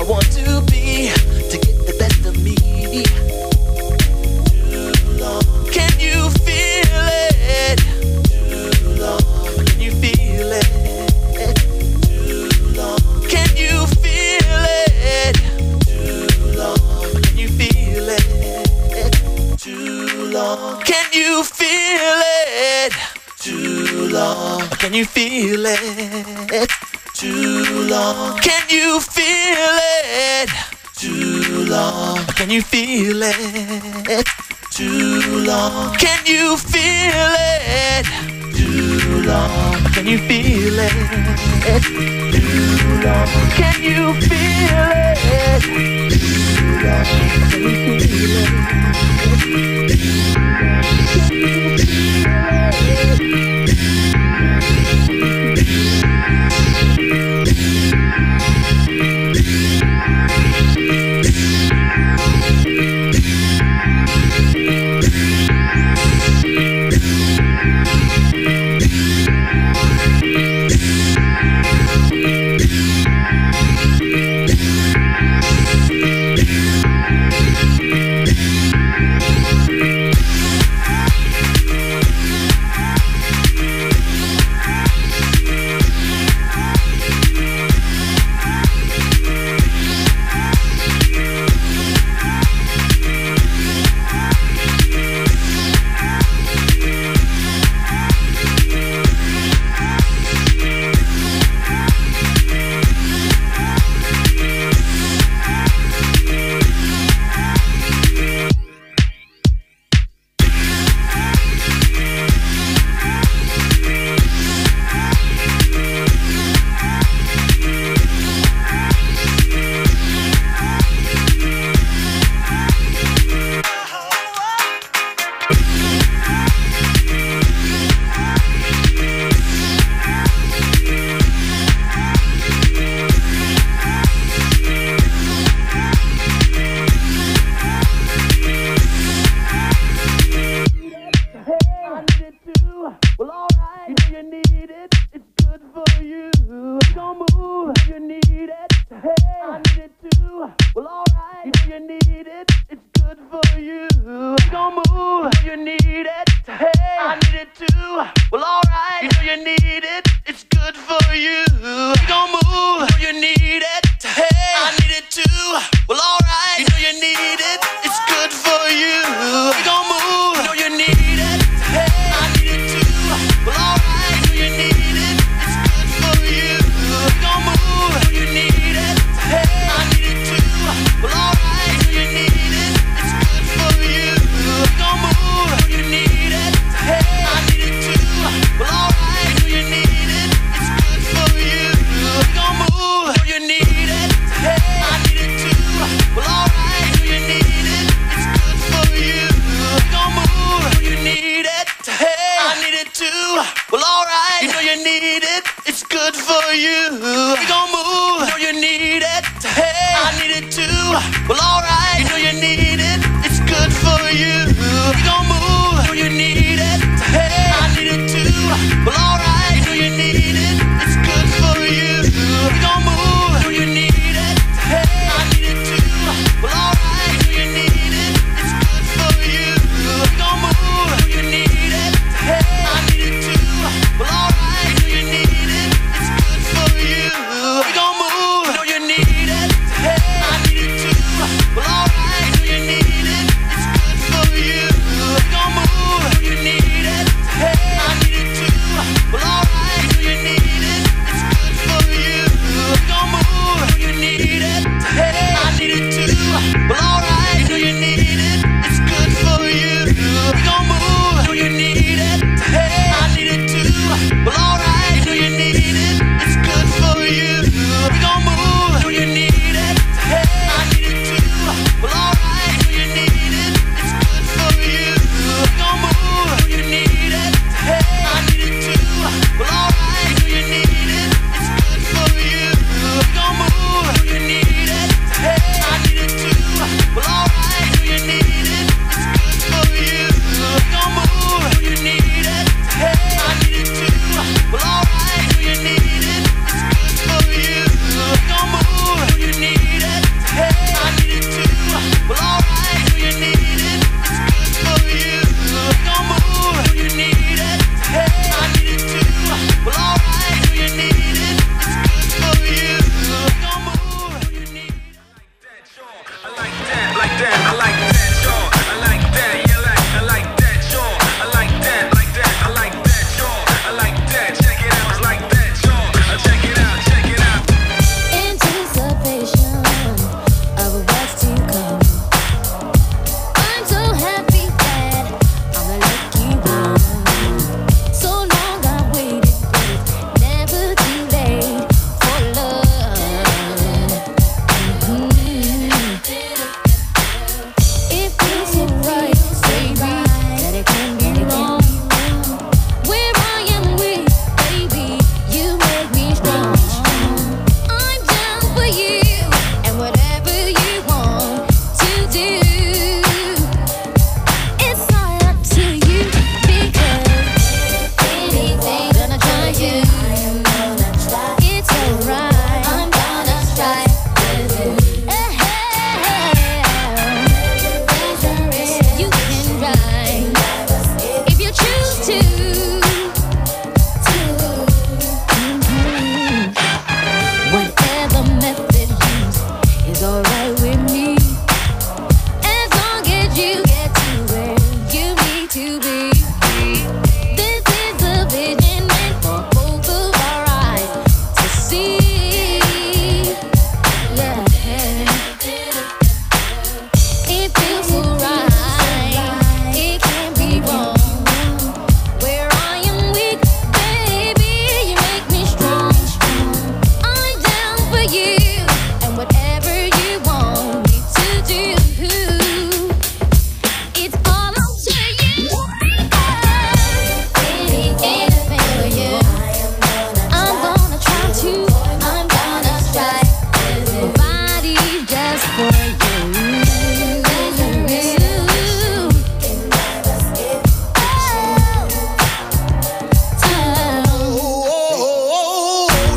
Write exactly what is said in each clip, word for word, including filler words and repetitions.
I want to be to get the best of me. Too long. Can you feel it? Too long. Can you feel it? Too long. Can you feel it? Too long. Can you feel it? Too long. Can you feel it? Too long. Can you feel it? Too long. Can you feel it? Too long. Can you feel it? Too long. Can you feel it? Too long. Can you feel it? Too long. Can you feel it? Too long. Can you feel it? Can you feel it?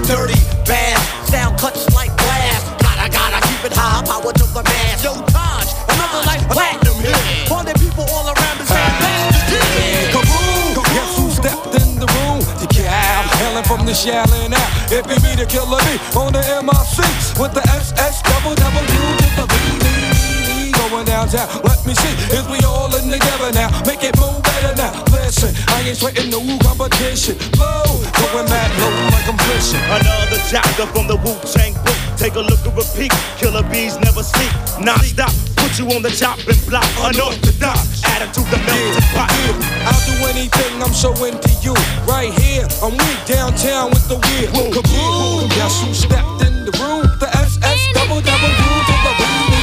dirty, bad, sound cuts like glass. Gotta, gotta keep it high, power to the mass. Yo, Taj, another like platinum hit. All the people all around us saying, that's the shit. Kaboom! Guess who stepped in the room? The cab, hailing from the Shaolin out. It be me, the killer me, on the M I C with the S S double double U to the B B. Going downtown, let me see, is we all in together now? Make it move better now. Listen, I ain't sweating no competition. Low, going mad low like I'm fishing. Another chapter from the Wu-Tang book. Take a look and repeat. Killer bees never sleep. Non-stop, put you on the chopping block. Unorthodox, attitude the melting pot. I'll do anything, I'm so into you. Right here, I'm weak downtown with the weird. Kaboom! Guess who stepped in the room? The S S double double U to the B B.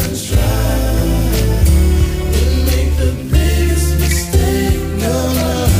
Make the biggest mistake of our lives.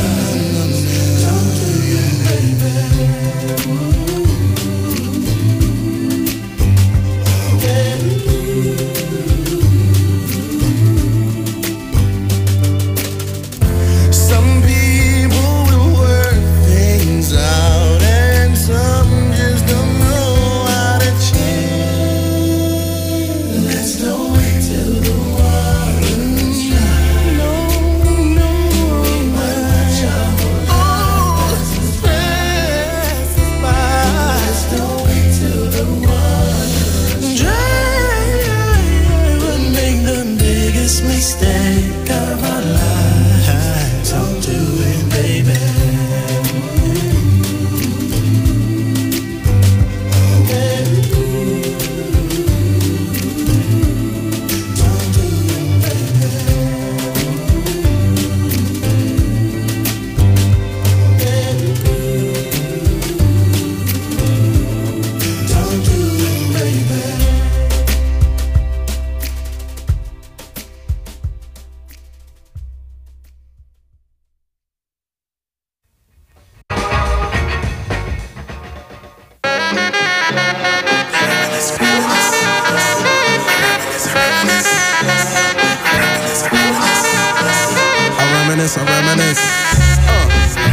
reminisce, I reminisce. Uh.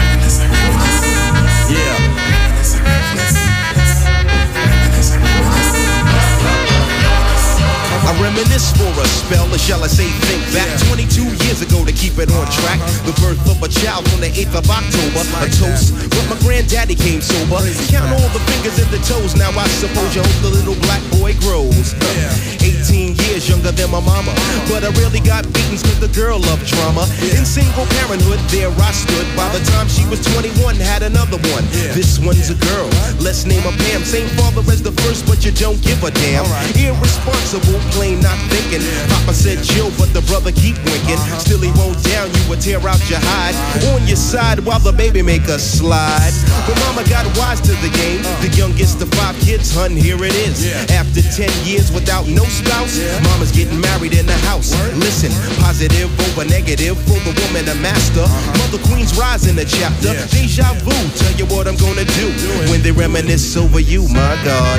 Yeah. I reminisce for a spell, or shall I say think back twenty-two years ago to keep it on track. The birth of a child on the eighth of October, a toast, but my granddaddy came sober. Count all the fingers and the toes, now I suppose you hope the little black boy grows. eighteen years younger than my mama, but I really got beatings cause the girl loved drama. In single parenthood, there I stood. By the time she was twenty-one, had another one. This one's a girl, let's name her Pam. Same father as the first, but you don't give a damn. Irresponsible, plain not thinking. Papa said chill, but the brother keep winking. Still he won't down, you would tear out your hide. On your side while the baby make a slide. But mama got wise to the game. The youngest of five kids, hun, here it is. After ten years without no spouse, mama's getting married in the house. Listen, positive over negative for the woman a master. Mother Queen's rise in the chapter. Deja vu, tell you what I'm gonna do when they reminisce over you, my God.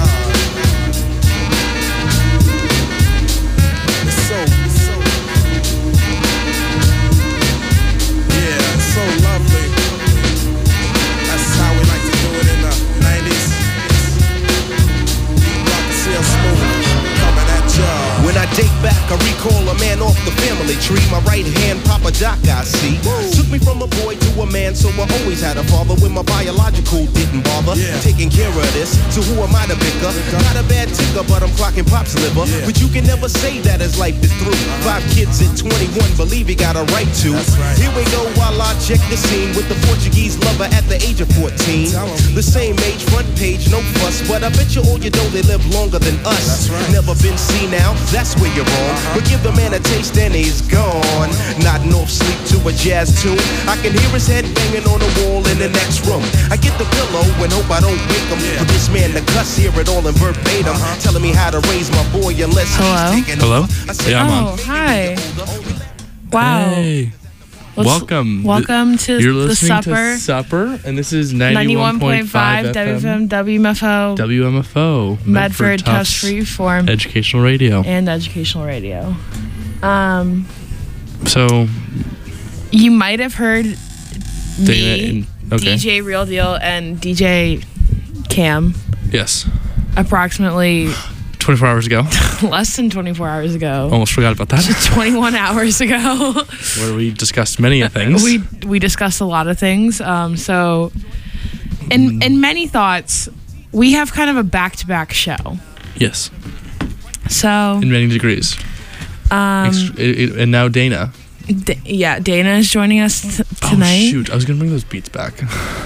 Date back, I recall a man off the family tree. My right hand, Papa Doc, I see. Took me from a boy to a man, so I always had a father. When my biological didn't bother yeah. taking care of this. So who am I to pick up? Not a bad ticker, but I'm clocking Pop's liver. Yeah. But you can never say that as life is through. Five kids at twenty-one, believe he got a right to. Right. Here we go while I check the scene with the Portuguese lover at the age of fourteen. The same age, front page, no fuss. But I bet you all you know they live longer than us. Right. Never been seen now, that's where you're wrong. Uh-huh. But give the man a taste and he's gone. Nodding off sleep to a jazz tune. I can hear his head banging on the wall in the next room. I get the pillow and hope I don't wake him. Yeah. For this man to cuss, hear it all in verbatim. Uh-huh. Telling me how to raise my boy unless Hello? he's taking Hello? I said, Yeah, I'm oh, on. hi. Wow. Hey. Let's, welcome. Welcome to You're the listening supper. to Supper, and this is ninety-one point five W F M, W M F O, W M F O, Medford Tufts Freeform, Educational Radio, and Educational Radio. Um, so you might have heard Dana me, and, okay. D J Real Deal, and D J Cam. Yes. Approximately twenty-four hours ago. less than twenty-four hours ago. Almost forgot about that. twenty-one hours ago. Where we discussed many things. we we discussed a lot of things. Um, so, in in many thoughts, we have kind of a back-to-back show. Yes. So. In many degrees. Um. Ex- it, it, and now Dana. D- yeah, Dana is joining us t- tonight. Oh shoot! I was gonna bring those beats back.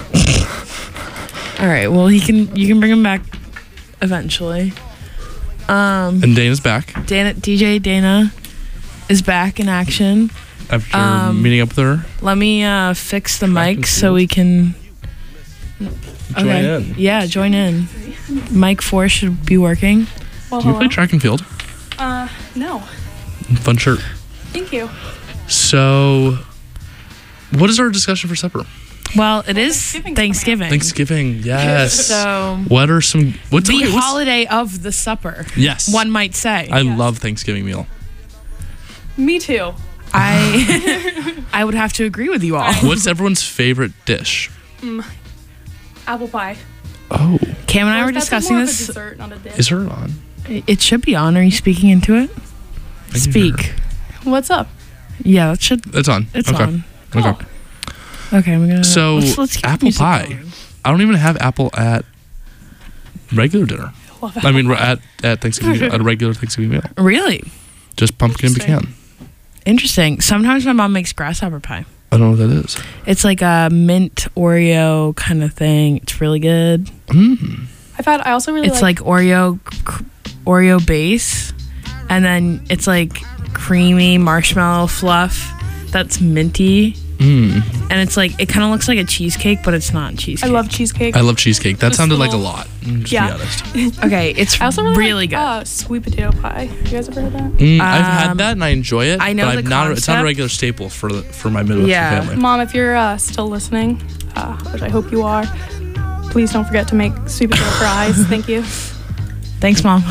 All right. Well, he can. You can bring him back eventually. Um, and Dana's back. Dana, D J Dana, is back in action. After um, meeting up with her. Let me uh, fix the mic so we can. Join okay. in. Yeah, join in. Mic four should be working. Do Well, you hello. play track and field? Uh, no. Fun shirt. Thank you. So, what is our discussion for supper? Well, it is Thanksgiving's Thanksgiving. Thanksgiving, yes. So, what are some what's the okay, what's, holiday of the supper? Yes, one might say. I Yes. love Thanksgiving meal. Me too. I I would have to agree with you all. What's everyone's favorite dish? Mm, apple pie. Oh, Cam and I Or were that's discussing more of a this. dessert, not a dish. is her on? It should be on. Are you speaking into it? can Speak. hear What's up? Yeah, it should. It's on. It's okay. on. Cool. Okay. Okay, we're gonna. So let's, let's keep apple music pie. going. I don't even have apple at regular dinner. Love I mean, apple we're at at Thanksgiving meal, at a regular Thanksgiving meal. Really Just pumpkin and pecan. interesting. Sometimes my mom makes grasshopper pie. I don't know what that is. It's like a mint Oreo kind of thing. It's really good. Mm. I've had. I also really It's like, Oreo, cr- Oreo base, and then it's like creamy marshmallow fluff that's minty, Mm. and it's like it kind of looks like a cheesecake, but it's not I cheesecake. love cheesecake. I love cheesecake. That Just sounded like a little- lot. mm, Just Yeah. to be honest. Okay, it's I also really, really like, good. Uh, sweet potato pie. You guys ever heard that? Mm, I've had Um, that and I enjoy it. I know but the I'm not. It's not a concept. regular staple for the, for my Midwestern Yeah. family. Mom, if you're uh, still listening, uh, which I hope you are, please don't forget to make sweet potato fries. Thank you. Thanks, mom.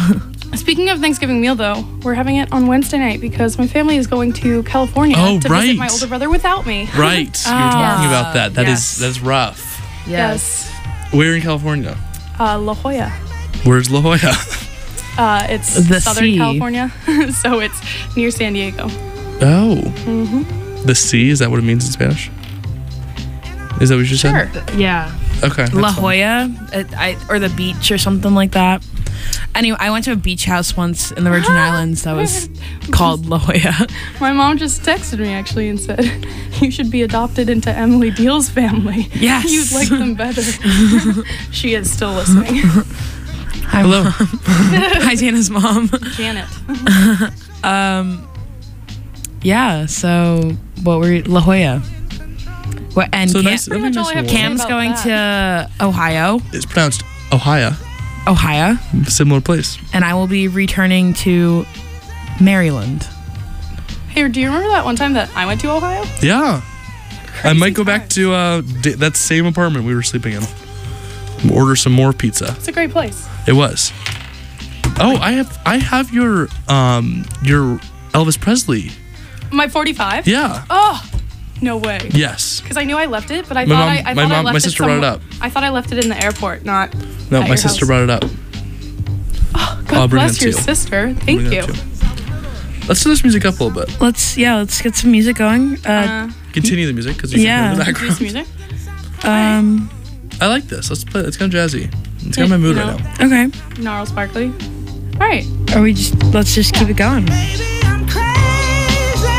Speaking of Thanksgiving meal, though, we're having it on Wednesday night because my family is going to California Oh, to right. visit my older brother without me. Right. You were talking about that. That is yes. that's rough. Yes. Where in California? Uh, La Jolla. Where's La Jolla? Uh, it's The Southern sea. California, so it's near San Diego. Oh. The sea, is that what it means in Spanish? Is that what you Sure. said? Yeah. Okay. that's La fine. Jolla, it, I, or the beach or something like that. Anyway, I went to a beach house once in the Virgin Islands that was called La Jolla. My mom just texted me actually and said, "You should be adopted into Emily Deal's family. Yes. You'd like them better." She is still listening. Hi, Hello. Mom. Hi, Dana's mom. Janet. Um, yeah. So what were La Jolla? What and So Cam, nice. Pretty that'd be much all nice I have little to say one. Cam's about going that. to Ohio, It's pronounced Ohio. Ohio, Similar place. and I will be returning to Maryland. Hey, do you remember that one time that I went to Ohio? Yeah. I might go back times. to uh, d- that same apartment we were sleeping in. Order some more pizza. It's a great place. It was. Oh, I have I have your um your Elvis Presley. My forty-five? Yeah. Oh, no way. Yes. Because I knew I left it, but I My thought mom- I, I my thought I mom- left my it sister brought it somewhere- up. I thought I left it in the airport, not. No, at my your sister house. brought it up. God I'll bring bless it to your you. sister. Bring Thank it you. up to you. Let's do this music up a little bit. Let's yeah, let's get some music going. Uh, Uh, Continue the music because you Yeah. can hear the do background. some music. um, I like this. Let's play. It's kind of jazzy. It's kind of my mood No. right now. okay. Gnarl Sparkly. All right. Are we just let's just keep it going. Maybe I'm crazy.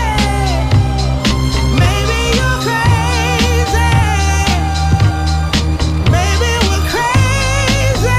Maybe you're crazy. Maybe we're crazy.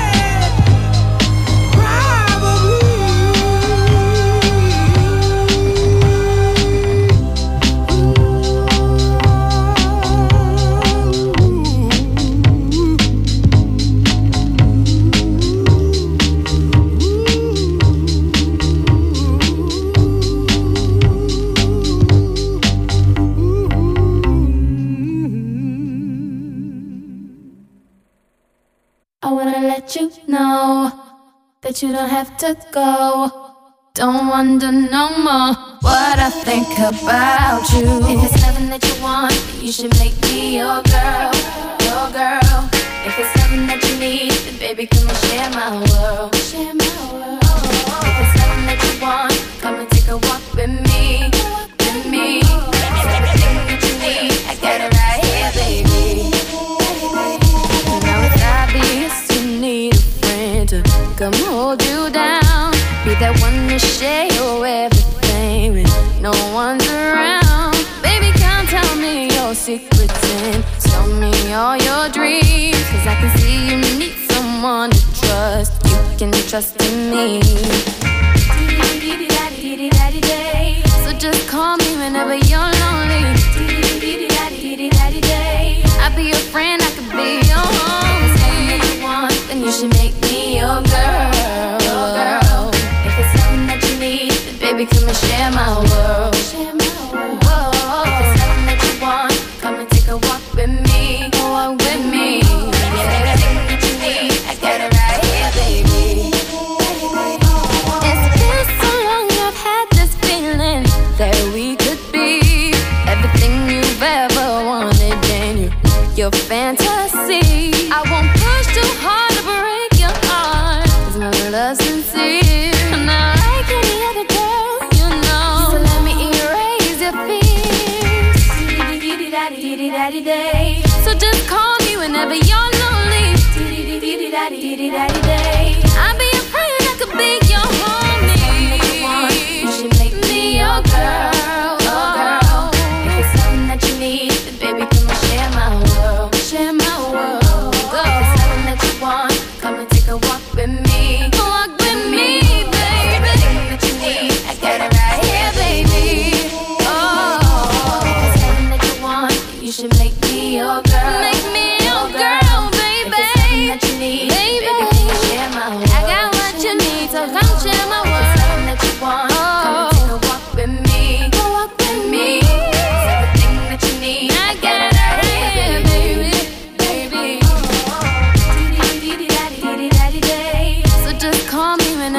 I wanna let you know that you don't have to go. Don't wonder no more what I think about you. If it's nothing that you want, then you should make me your girl, your girl. If it's something that you need, then baby, come and share my world, share my world. If it's something that you want, come and take a walk with me, with me. It's everything that you need, I got it right here, baby. Now it's obvious you need a friend to come hold you down. Be that one to share your everything when no one's around. Baby, come tell me your secrets and tell me all your dreams. Cause I can see you need someone to trust. You can trust in me. So just call me whenever you're lonely. I'll be your friend, I could be your homie. If it's something that you want, then you should make me your girl. Your girl. If it's something that you need, then baby, come and share my world. Share my world. Whoa. If it's something that you want, come and take a walk with me. Walk with me. Yeah, everything that you need, I got it right here, baby. It's been so long, I've had this feeling that we could be everything you've ever wanted, and you, your fantasy. I won't push too hard to break your heart, cause my love's sincere. I'm not like any other girl, you know. So let me erase your fears. So just call me whenever you're lonely. I'll be your friend, I could be your homie. You should make me your girl, your girl. If it's something that you need, then baby, come and share my world, share my world. If it's something that you want, come and take a walk with me, walk with me, baby. Everything that you need, I got it right here, baby. Oh, if it's something that you want, then you should make me your girl, make me your girl, baby. If it's something that you need, baby, come and share my world. I got what you need, so come share my world. If it's something that you want, come and take a walk with me, walk with me. It's everything that you need, I got it right here, baby, baby. So just call me when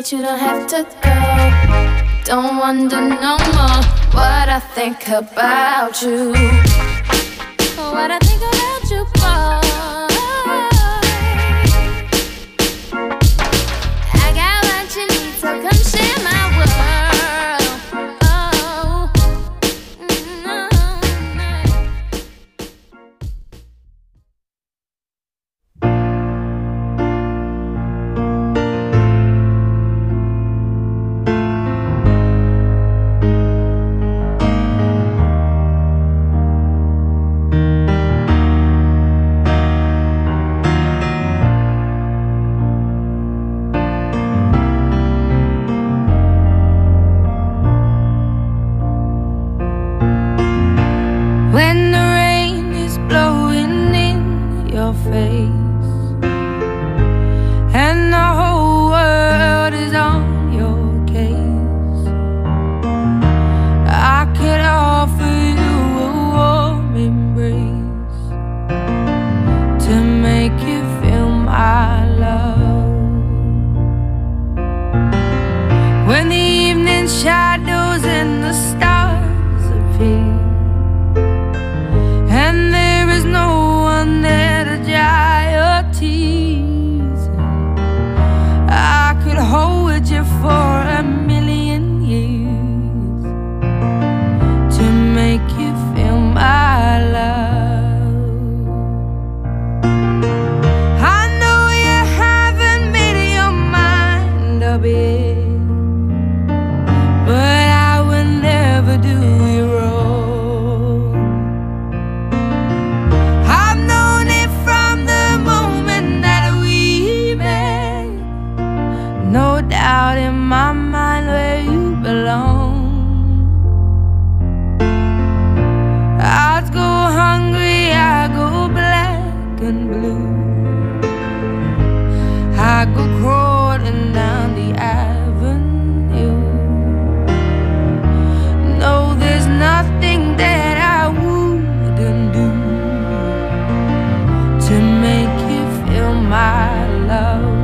that you don't have to go. Don't wonder no more what I think about you. What I think about you, boy. I got what you need, so come share my world. Oh, no, no. When the rain is blowing in your face and the whole world is on your case, I could offer you a warm embrace to make you feel my love. When the evening shadows and the stars appear and there is no one there to dry your tears, I could hold you for a million years to make you feel my love. I know you haven't made your mind up yet, but I will never do you wrong. No doubt in my mind where you belong. I go hungry, I go black and blue, I go crawling down the avenue. No, there's nothing that I wouldn't do to make you feel my love.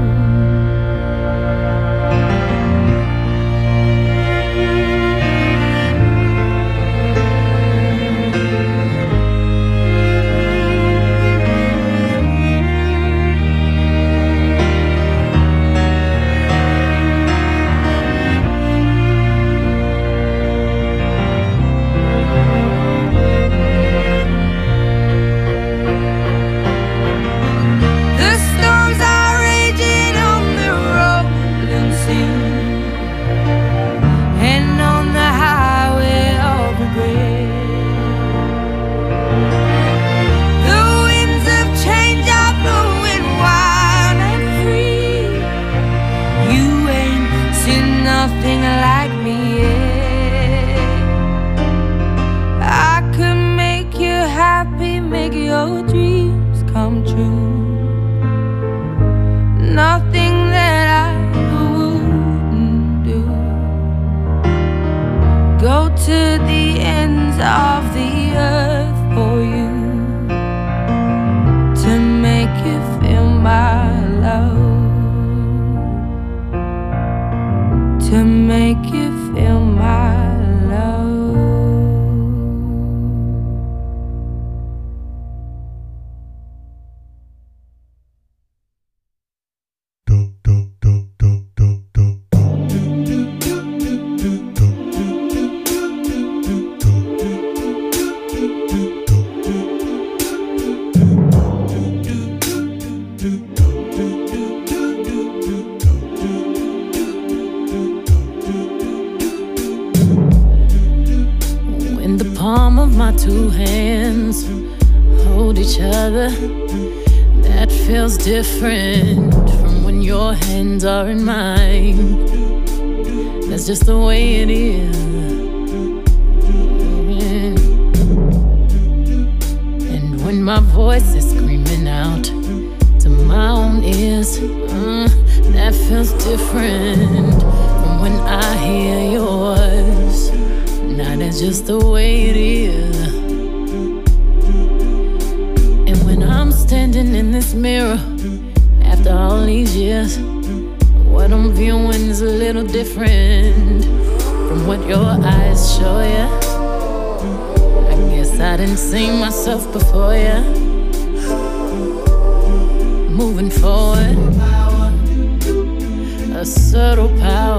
Nothing like me yet. I could make you happy, make your dreams come true. Nothing that I wouldn't do. Go to the ends of the earth for you to make you feel my love. To make you feel my love. Palm of my two hands hold each other. That feels different from when your hands are in mine. That's just the way it is. And when my voice is screaming out to my own ears, uh, that feels different from when I hear yours. Now that's just the way it is. And when I'm standing in this mirror after all these years, what I'm viewing is a different from what your eyes show ya. I guess I didn't see myself before ya. Moving forward, a subtle power,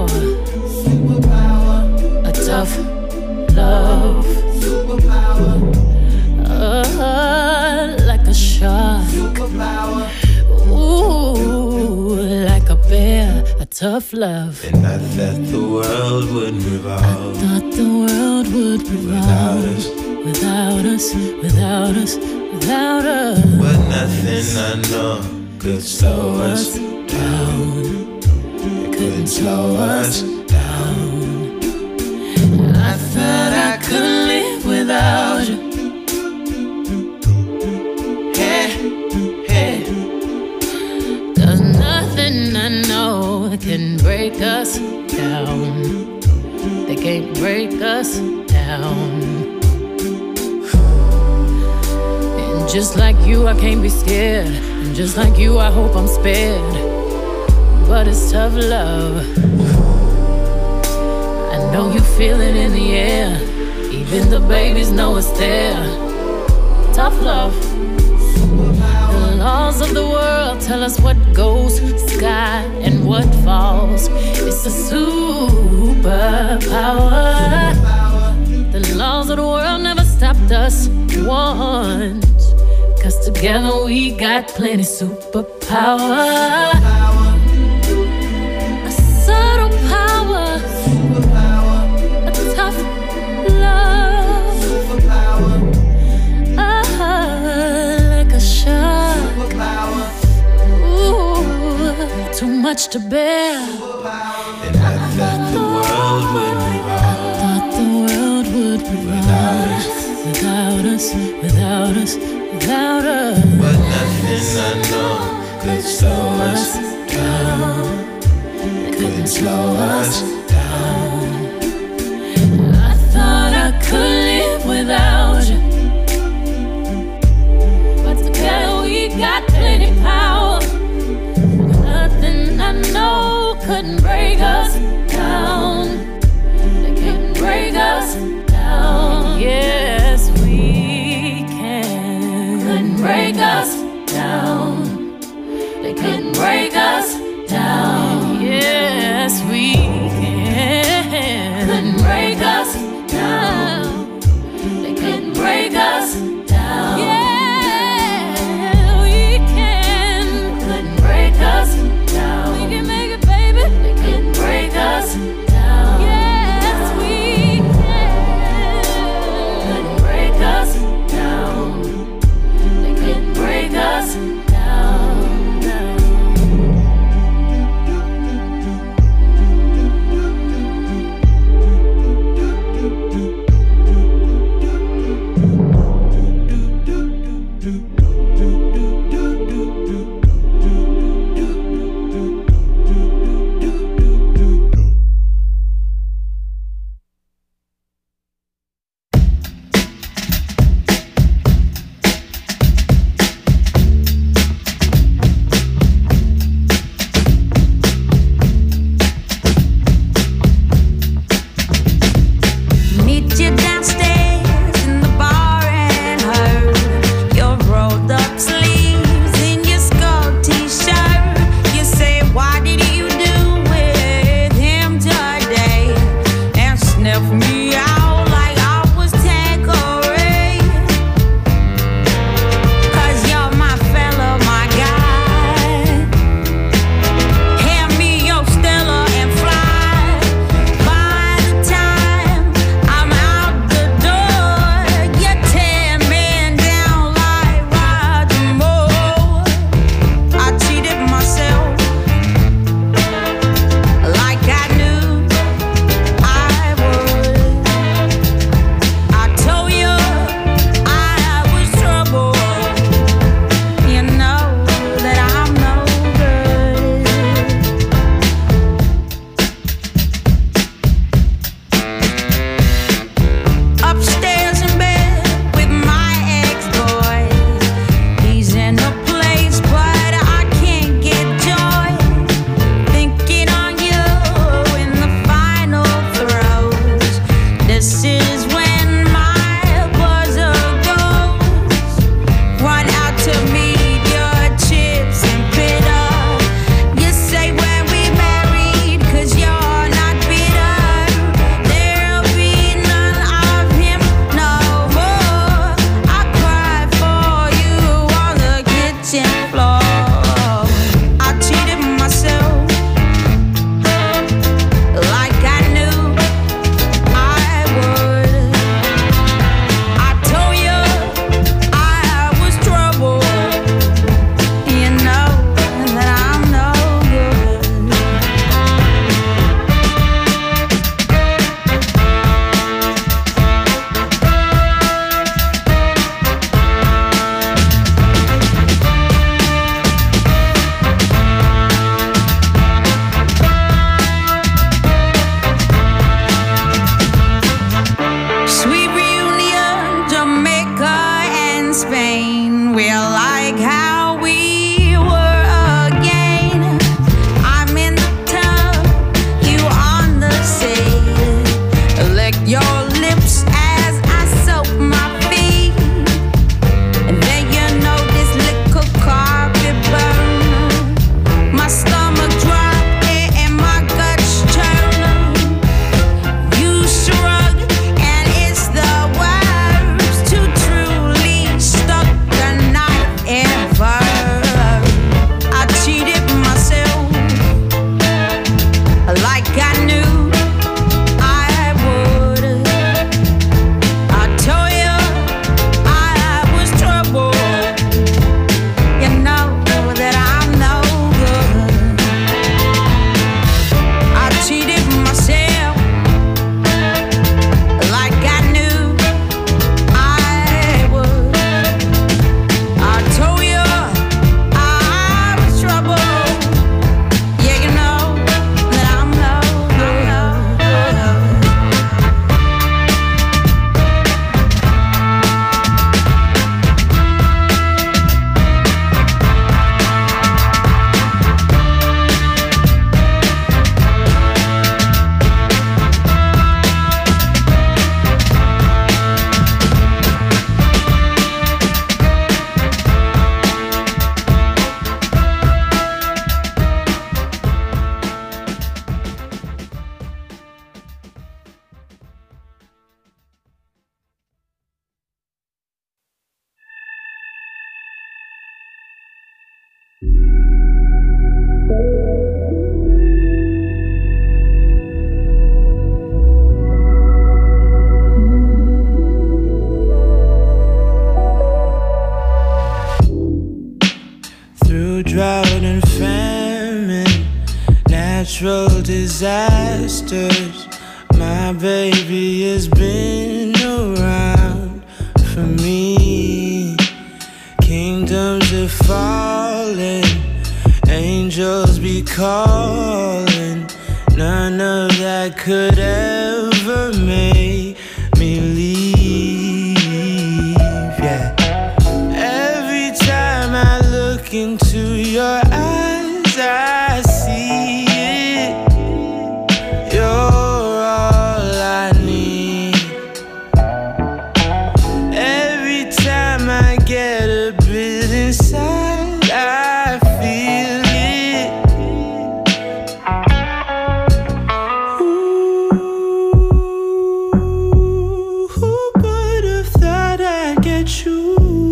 a tough love, uh, like a shark, ooh, like a bear, a tough love. And I thought the world would revolve. I thought the world would revolve without us, without us, without us, without us. But nothing I know could slow us down. It couldn't slow us down. I thought I could live without you. Hey, hey. There's nothing I know can break us down. They can't break us down. And just like you, I can't be scared. And just like you, I hope I'm spared. But it's tough love. I know you feel it in the air. Even the babies know it's there. Tough love. The laws of the world tell us what goes sky and what falls. It's a superpower. The laws of the world never stopped us once. Cause together we got plenty superpower. A subtle power, a tough love, uh, like a shark. Ooh, too much to bear. And I thought the world would revolve. I thought the world would revolve without us, without us, without us. But nothing I know could slow us down. It couldn't slow us down. I thought I could live without you. But together we got plenty power. Nothing I know couldn't break us down. They can't break us down. Yes, we can. Couldn't break us down. They couldn't break us down. Yes, we can. disasters. My baby has been around for me. Kingdoms are falling, angels be calling. None of that could ever make me leave, yeah. Every time I look into your eyes, I see it. You're all I need. Every time I get a bit inside, I feel it. Ooh, who would have thought I'd get you?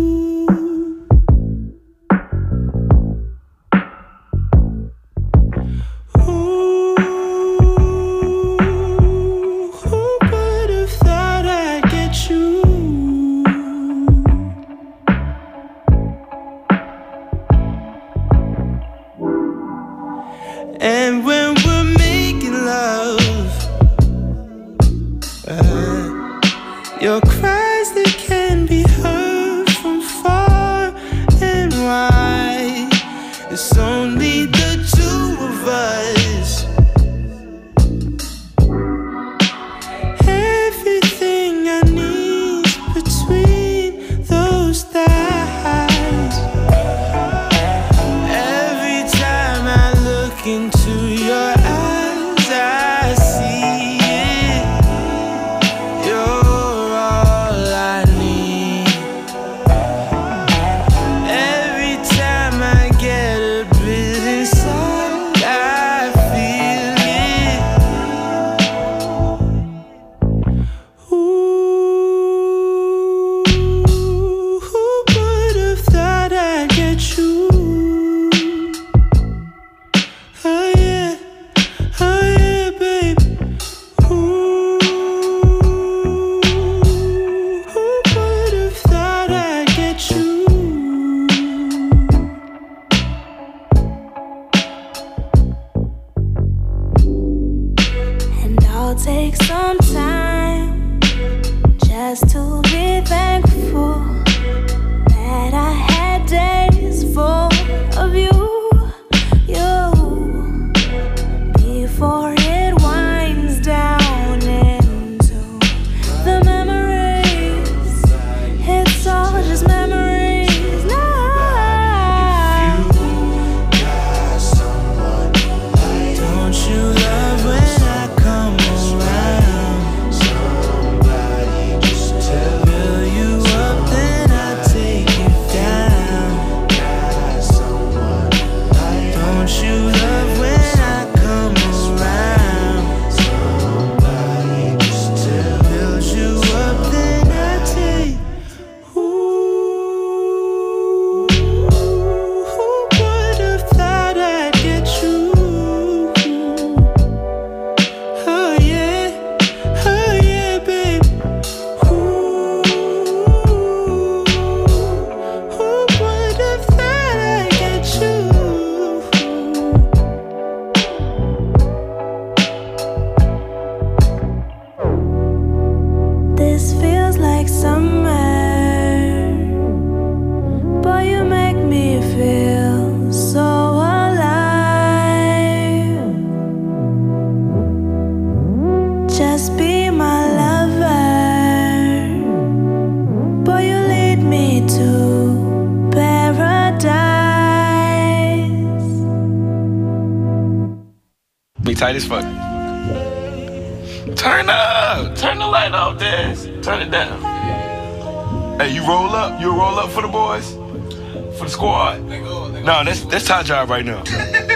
And when we're making love, uh, your cries, they can be heard from far and wide. It's only the two of us. Everything I need between those thighs. Every time I look into your eyes, I see it. You're all I need. Every time I get a bit inside, I feel it. Ooh, who would have thought I'd get you? Oh yeah, oh yeah, babe. Ooh, who would have thought I'd get you? And I'll take some time just to be thankful that I had days full of you, you, before it winds down into the memories. It's all just memories now. Don't you love when I come around? Somebody just fill you up, then I take you down. Don't you love when I come around? Somebody just build you up, then I take. Ooh, who would have thought I'd get you? Oh yeah, oh yeah, babe. Ooh, who would have thought I'd get you? This feels like summer, boy, you make me feel so alive. Just be my lover, boy, you lead me to paradise. Be tight as fuck. Turn up. Turn the light off, Daz. Turn it down. Hey, you roll up. You roll up for the boys? For the squad? No, that's that's Ty job right now.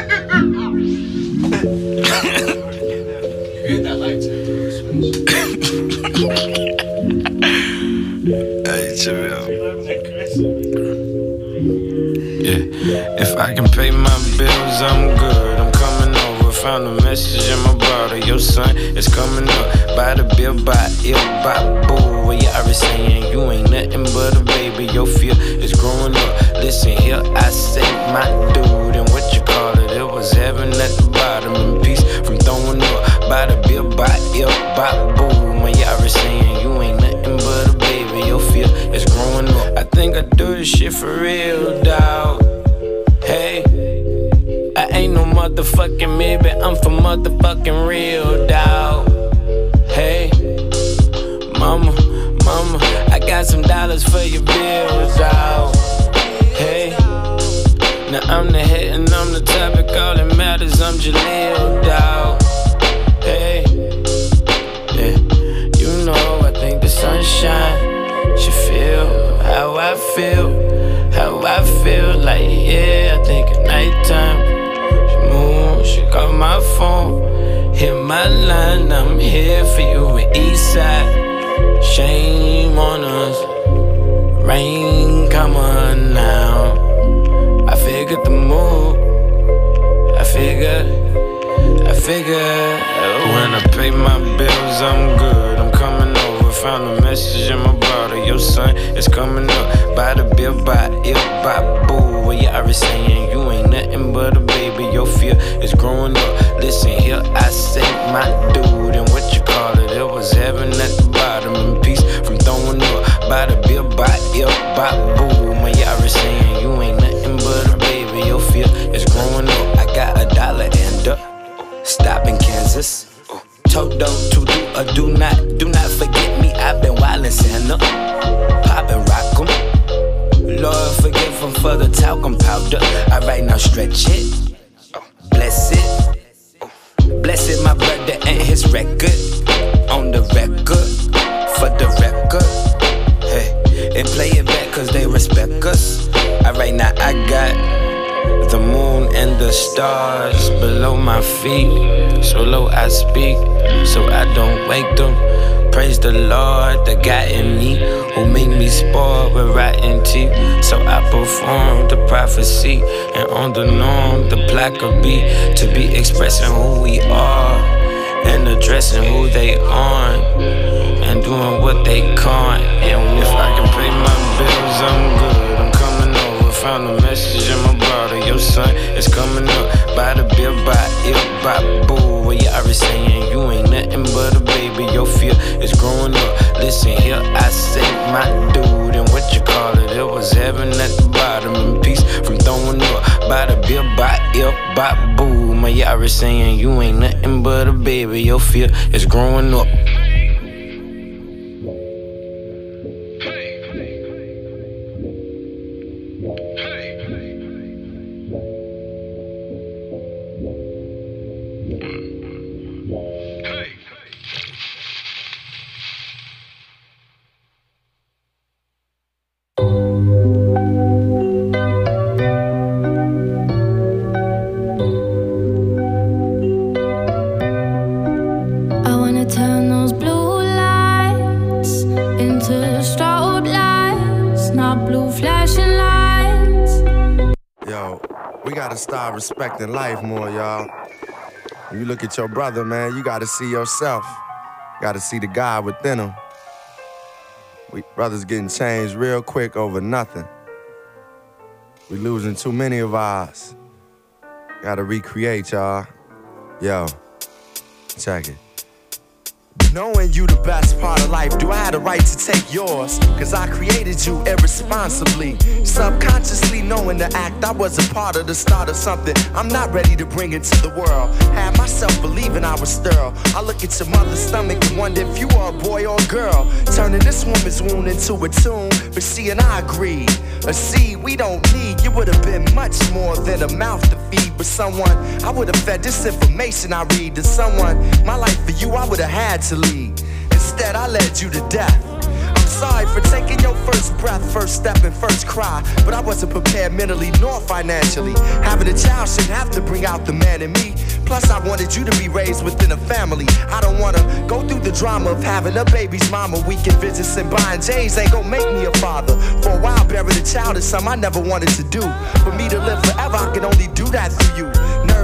Hey, chill out. Yeah, if I can pay my bills, I'm good. I'm coming over. Found a message in my bottle. Your son is coming up. By the bill, by ill, by boo. Well, you already saying you ain't nothing but a baby. Your fear is growing up. Listen here, I say my dude, and what you call it? It was heaven at the bottom, and peace from throwing up. By the bill, by ill, by boo. Well, you already saying you ain't nothing but a baby. Your fear is growing up. I think I do this shit for real, dawg. Hey, I ain't no motherfucking maybe, I'm for motherfucking real, dawg. Hey, mama, mama, I got some dollars for your bills, dawg. Hey, now I'm the head and I'm the topic, all that matters, I'm Jaleel, dawg. Hey, yeah, you know I think the sunshine should feel how I feel. How I feel like, yeah, I think at nighttime she moon, she call my phone, hit my line, I'm here for you in Eastside. Shame on us, rain come on now. I figured the move, I figured, I figured when I pay my bills, I'm good, I'm coming over. Found a message in my bottle, your son is coming up. By the bill, by ill, by boo. Well, you already saying you ain't nothing but a baby. Your fear is growing up. Listen here, I say my dude, and what you call it? It was heaven at the bottom, and peace from throwing up. By the bill, by ill, by boo. Well, you already saying you ain't nothing but a baby. Your fear is growing up. I got a dollar and a stop in Kansas. Toto to do or do not, do not forget me. I've been wildin' Santa, poppin' rock 'em. Lord forgive 'em for the talcum powder. I right now stretch it, bless it, bless it. My brother and his record on the record for the record. Hey, and play it back 'cause they respect us. I right now I got the moon and the stars below my feet. So low I speak, so I don't wake them. Praise the Lord, the God in me who made me spoiled with rotten teeth. So I perform the prophecy, and on the norm, the plaque could be to be expressing who we are and addressing who they on and doing what they can't. And if I can pay my bills, I'm good. I'm coming over. Found a message in my bottle, your son is coming up. By the bill, by ill, by boo. Well, you already saying you ain't nothing but a baby. Your fear is growing up. Listen here, I say my dude, and what you call it? It was heaven at the bottom, and peace from throwing up. By the bill, by ill, by boo. My you already saying you ain't nothing but a baby. Your fear is growing up. Start respecting life more, y'all. When you look at your brother, man, you gotta see yourself. You gotta see the God within him. We brothers getting changed real quick over nothing. We losing too many of ours. Gotta recreate, y'all. Yo, check it. Knowing you the best part of life, do I have the right to take yours? Cause I created you irresponsibly. Subconsciously knowing the act, I was a part of the start of something I'm not ready to bring into the world. Had myself believing I was sterile. I look at your mother's stomach and wonder if you are a boy or a girl. Turning this woman's wound into a tomb. But see, and I agree, a seed we don't need. You would have been much more than a mouth to feed. But someone, I would have fed this information I read to someone. My life for you, I would have had to lead. Instead, I led you to death. I'm sorry for taking your first breath, first step and first cry, but I wasn't prepared mentally nor financially. Having a child shouldn't have to bring out the man in me. Plus, I wanted you to be raised within a family. I don't wanna go through the drama of having a baby's mama. Weekend visits and buying J's ain't gon' make me a father. For a while, burying a child is something I never wanted to do. For me to live forever, I can only do that through you. Nerve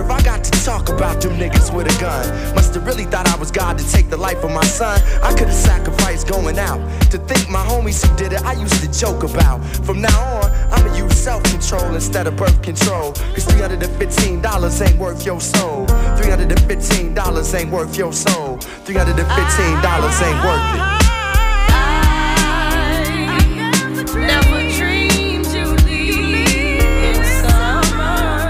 nerve I got to talk about them niggas with a gun. Must've really thought I was God to take the life of my son. I could've sacrificed going out to think my homies who did it I used to joke about. From now on, I'ma use self-control instead of birth control. Cause three hundred fifteen dollars ain't worth your soul. three hundred fifteen dollars ain't worth your soul. three hundred fifteen dollars ain't worth it. Never dreamed you'd leave in summer.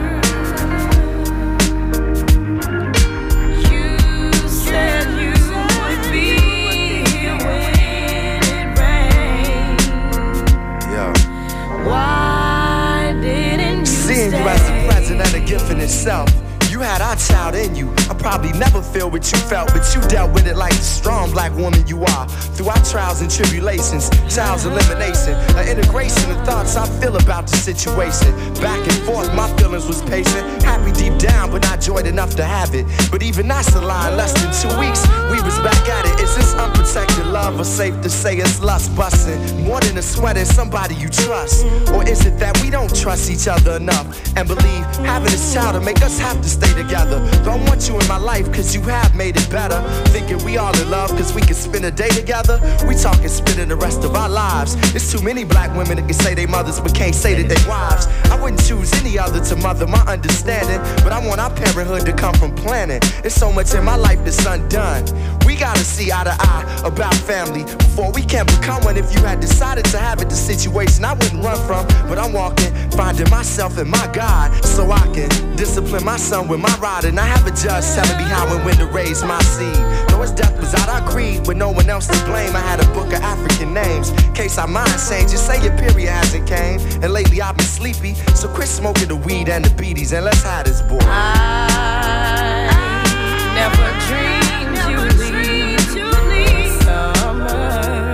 You said you would be here when it rained. Yeah. Why didn't you Seeing stay? you as a president, a gift in itself. You had our child in you. I probably never feel what you felt, but you dealt with it like the strong black woman you are. Through our trials and tribulations, child's elimination, an integration of thoughts I feel about the situation. Back and forth, my feelings was patient, happy deep down, but not joyed enough to have it. But even that's a lie. In less than two weeks, we was back at it. Is this unprotected love, or safe to say it's lust busting? More than a sweat in somebody you trust, or is it that we don't trust each other enough and believe having this child to make us have to stay together? Don't want you in my life cause you have made it better. Thinking we all in love cause we can spend a day together. We talking spending the rest of our lives. There's too many black women that can say they mothers but can't say that they wives. I wouldn't choose any other to mother my understanding, but I want our parenthood to come from planning. There's so much in my life that's undone. We gotta see eye to eye about family before we can become one. If you had decided to have it, the situation I wouldn't run from, but I'm walking, finding myself in my God, so I can discipline my son with my rod. And I have a judge telling me how and when to raise my seed. Though his death was out, I agreed with no one else to blame. I had a book of African names, in case our minds change. Just say your period hasn't came, and lately I've been sleepy, so quit smoking the weed and the beaties and let's have this boy. I never dreamed you'd leave in summer.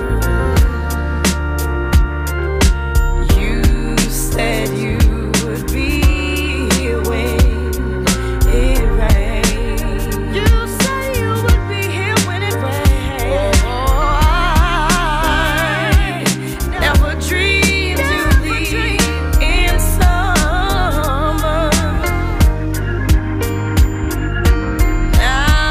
You said you would be here when it rained. You said you would be here when it rained. Oh, I never dreamed you'd leave in summer. Now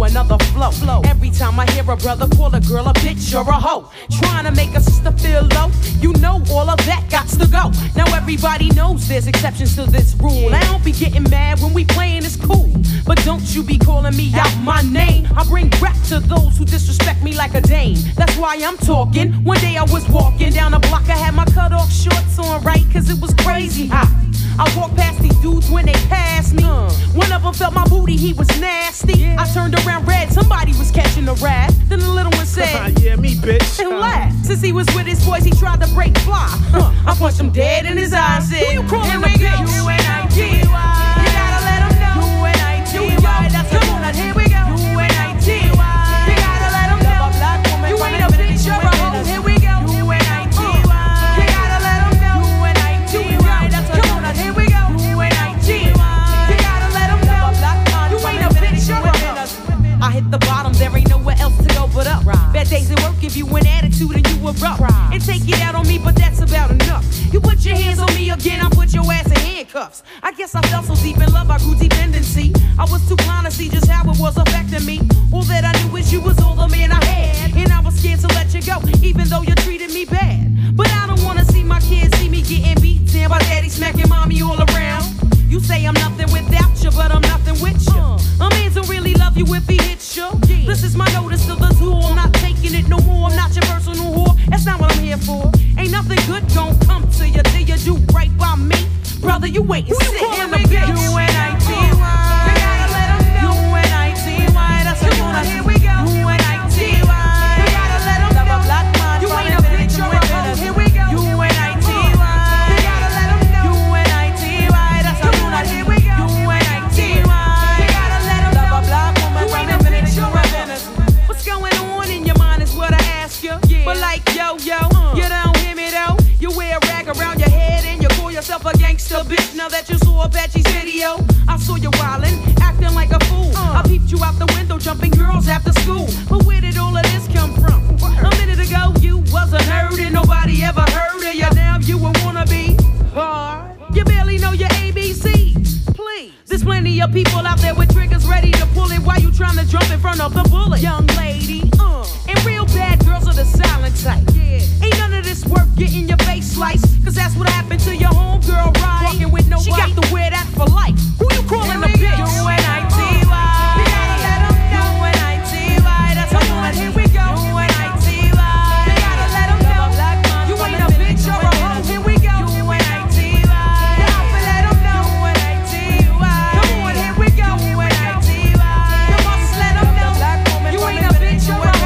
another flow. flow. Every time I hear a brother call a girl a bitch or a hoe, trying to make a sister feel low, you know all of that gots to go. Now everybody knows there's exceptions to this rule. I don't be getting mad when we playing, it's cool, but don't you be calling me out my name. I bring rap to those who disrespect me like a dame. That's why I'm talking. One day I was walking down a block, I had my cut off shorts on, right, cause it was crazy hot. I walked past these dudes when they passed me. Uh. One of them felt my booty, he was nasty. Yeah. I turned around red, somebody was catching a rat. Then the little one said, yeah, me, bitch. And laughed. Since he was with his boys, he tried to break fly. Uh. I punched him dead in his eyes and said, who you calling a bitch? U N I T Y. You gotta let him know. U N I T Y. That's come on, here we go. U N I T Y. You gotta let him know. You ain't a bitch, you're a hoe. Here we go. U N I T Y. You gotta let him know. U N I T Y. That's come on, here we go. U N I T Y. You gotta let him know. You ain't a bitch, you're a hoe. I hit the bottom, there ain't nowhere else to go but up. Right. Bad days at work give you an attitude and you erupt. Right. And take it out on me, but that's about enough. You put your hands on me again, I put your ass in handcuffs. I guess I fell so deep in love, I grew dependency. I was too blind to see just how it was affecting me. All that I knew is you was all the man I had, and I was scared to let you go, even though you treated me bad. But I don't wanna see my kids see me getting beat down by daddy smacking mommy all around. You say I'm nothing without you, but I'm nothing with you. Uh, a man don't really love you if he hits you. Yeah. This is my notice to the tool. I'm not taking it no more. I'm not your personal whore. That's not what I'm here for. Ain't nothing good gon' come to you till you do right by me. Brother, you wait and sit in the bitch. U N I T Y. You gotta let him know. U N I T Y. That's come on, here we go. U N I T Y. You gotta let him know. Black man, you ain't a bitch or a hoe. Here we go. U N I T Y. You gotta let him know. U N I T Y. That's come on, here we go. U N I T Y. You gotta let him know. Black woman, you ain't a bitch or a hoe. What's going on in your mind is what I ask you. But like yo yo, you don't hear me though. You wear a rag around your head and you call yourself a gangster bitch. Now that you saw Apache's video, I saw you wildin', acting like a fool. I peeped you out the window, jumping girls after school. But where did all of this come from? A minute ago you was a nerd and nobody ever heard of you. Now you a wannabe hard. You barely know your A B Cs. Please, there's plenty of people out there with triggers ready to pull it while you trying to jump in front of the bullet. Young lady, uh, and real bad girls are the silent type. Yeah. Ain't none of this worth getting your face sliced, cause that's what happened to your homegirl, right? Walking with nobody. She got to wear that for life. Who you calling a bitch? U N I T Y. You gotta let 'em know. U N I T Y. That's come on, here we go. U N I T Y. You gotta let 'em know. You ain't a bitch or a hoe. Here we go. U N I T Y. You gotta let 'em know. U N I T Y. Come on, here we go. U N I T Y. You must let 'em know. You ain't a bitch or a hoe.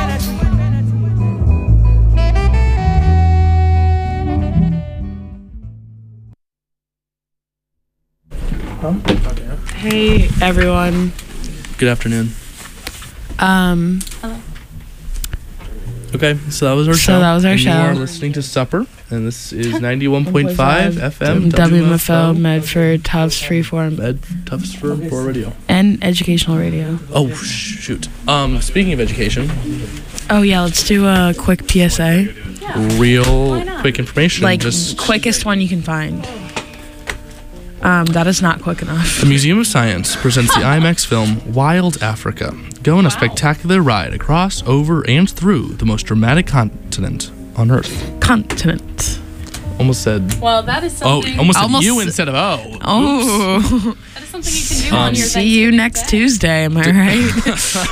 Hey everyone. Good afternoon. Um. Hello. Okay, so that was our So show. that was our and show. You are listening to Supper, and this is ninety-one point five F M W M F O Medford Tufts Freeform Med Tufts for for radio and educational radio. Oh shoot. Um, speaking of education. Oh yeah, let's do a quick P S A. Yeah. Real quick information. Like just quickest one you can find. Um, that is not quick enough. The Museum of Science presents the IMAX film Wild Africa. Go on a spectacular ride across, over, and through the most dramatic continent on Earth. Continent. Almost said. Well, that is something. Oh, almost, Almost said you instead of oh. Oh. That is something you can do Um, on your See you next Tuesday, am I right?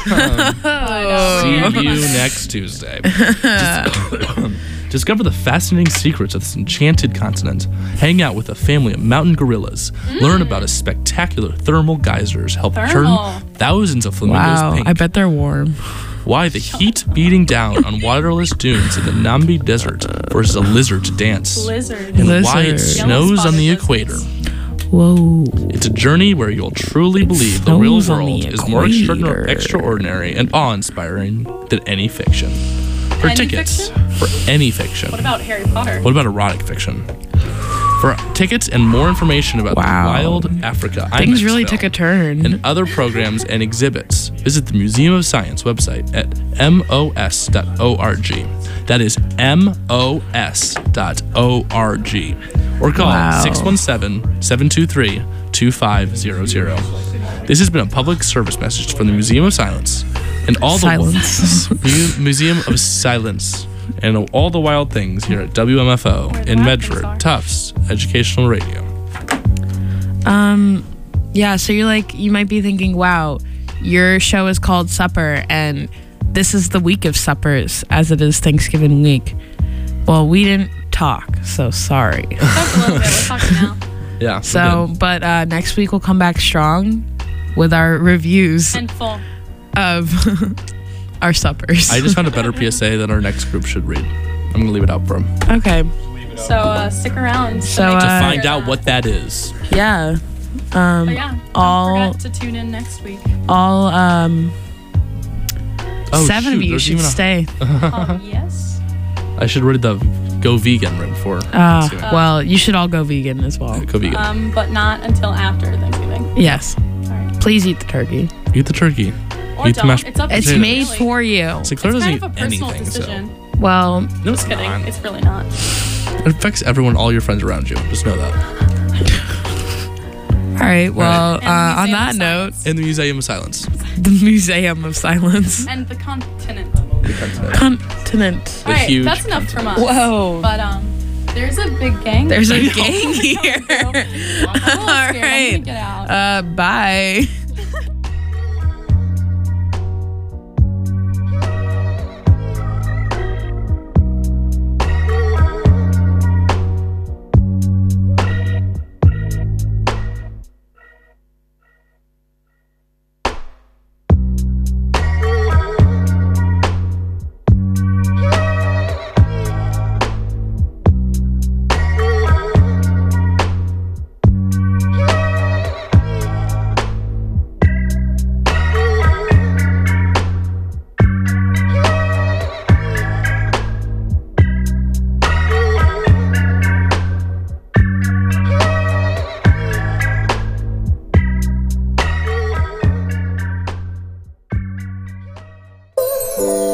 See you next Tuesday. Dis- Discover the fascinating secrets of this enchanted continent. Hang out with a family of mountain gorillas. Mm. Learn about a spectacular thermal geysers help Thermal. turn thousands of flamingos Wow, pink. I bet they're warm. Why the heat beating down on waterless dunes in the Namib Desert forces a lizard to dance. Lizard. And why it Lizard. snows on the equator. Whoa. It's a journey where you'll truly believe the real snows on the world is more equator. extraordinary, extraordinary and awe-inspiring than any fiction. For Any tickets, fiction? for any fiction. What about Harry Potter? What about erotic fiction? For tickets and more information about Wow. the Wild Africa Things IMAX really film took a turn. and other programs and exhibits, visit the Museum of Science website at M O S dot org. That is M O S dot org. Or call Wow. six one seven, seven two three, two five zero zero. This has been a public service message from the Museum of Science and all Silence. the Mu- Museum of Silence, and all the wild things here at W M F O in Medford, Tufts Educational Radio. Um, yeah. So you're like, you might be thinking, wow, your show is called Supper, and this is the week of suppers, as it is Thanksgiving week. Well, we didn't talk, so sorry. We talked a little bit. We're talking now. Yeah. So, but uh, next week we'll come back strong with our reviews And full. of our suppers. I just found a better P S A that our next group should read. I'm gonna leave it out for them Okay. So uh, stick around. So, make to uh, sure find out that- what that is. Yeah. Um, But yeah, don't all forget to tune in next week. all um Oh, seven shoot, of you there's should even a- stay. Oh, yes. I should read the Go Vegan right before. Uh, Thanksgiving. well, you should all go vegan as well. Go vegan. Um, but not until after Thanksgiving. Yes. Alright. Please eat the turkey. Eat the turkey. Or Eat the don't. mashed It's up to It's you, made really. for you. Sinclair It's doesn't kind of eat a personal anything, decision. Well, so. No, Just it's kidding. not. It's really not. It affects everyone, all your friends around you. Just know that. all right. Well, And uh, on Museum that of note, In the Museum of Silence. the Museum of Silence. And the continent. Continent. All right, huge that's enough from us. Whoa. But um, there's a big gang. There's a I know. gang here. I'm a little All scared. I'm gonna right. get out. Uh, bye. Ooh.